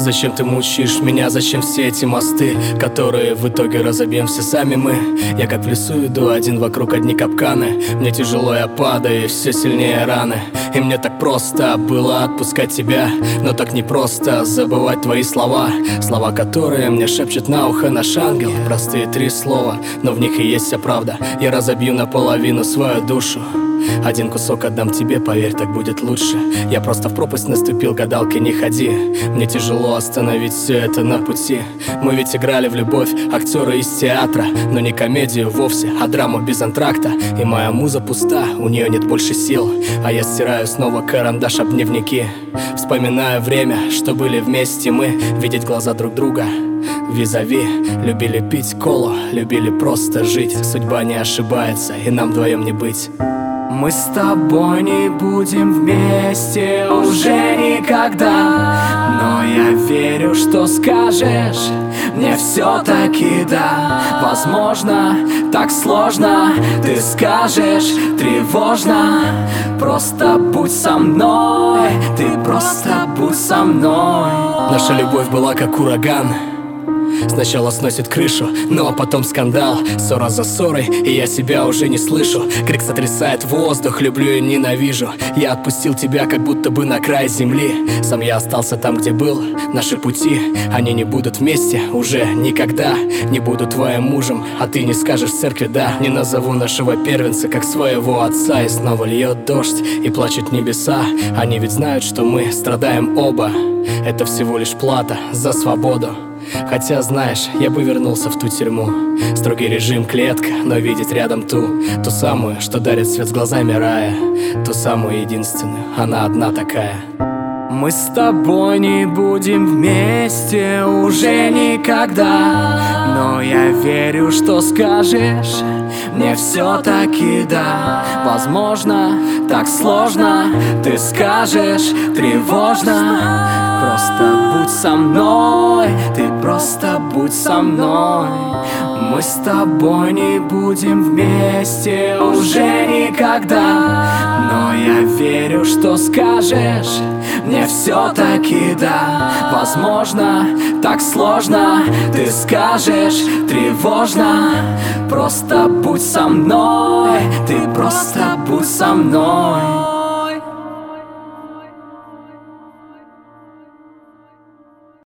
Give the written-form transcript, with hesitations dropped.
Зачем ты мучаешь меня, зачем все эти мосты, которые в итоге разобьем все сами мы? Я как в лесу иду один, вокруг одни капканы. Мне тяжело, я падаю, и все сильнее раны. И мне так просто было отпускать тебя, но так непросто забывать твои слова. Слова, которые мне шепчет на ухо наш ангел. Простые 3 слова, но в них и есть вся правда. Я разобью наполовину свою душу. Один кусок отдам тебе, поверь, так будет лучше. Я просто в пропасть наступил, гадалки не ходи. Мне тяжело остановить все это на пути. Мы ведь играли в любовь, актеры из театра, но не комедию вовсе, а драму без антракта. И моя муза пуста, у нее нет больше сил. А я стираю снова карандаш об дневники. Вспоминаю время, что были вместе мы, видеть глаза друг друга визави. Любили пить колу, любили просто жить. Судьба не ошибается, и нам вдвоем не быть. Мы с тобой не будем вместе уже никогда, но я верю, что скажешь мне все-таки да. Возможно, так сложно, ты скажешь тревожно. Просто будь со мной, ты просто будь со мной. Наша любовь была как ураган. Сначала сносит крышу, но потом скандал. Ссора за ссорой, и я себя уже не слышу. Крик сотрясает воздух, люблю и ненавижу. Я отпустил тебя, как будто бы на край земли. Сам я остался там, где был. Наши пути, они не будут вместе уже никогда. Не буду твоим мужем, а ты не скажешь в церкви да. Не назову нашего первенца, как своего отца. И снова льет дождь, и плачут небеса. Они ведь знают, что мы страдаем оба. Это всего лишь плата за свободу. Хотя, знаешь, я бы вернулся в ту тюрьму. Строгий режим, клетка, но видеть рядом ту самую, что дарит свет с глазами рая. Ту самую единственную, она одна такая. Мы с тобой не будем вместе уже никогда, но я верю, что скажешь мне все-таки да. Возможно, так сложно, ты скажешь тревожно. Просто будь со мной, ты просто будь со мной. Мы с тобой не будем вместе уже никогда, но я верю, что скажешь мне все-таки да. Возможно, так сложно, ты скажешь тревожно. Просто будь со мной, ты просто будь со мной.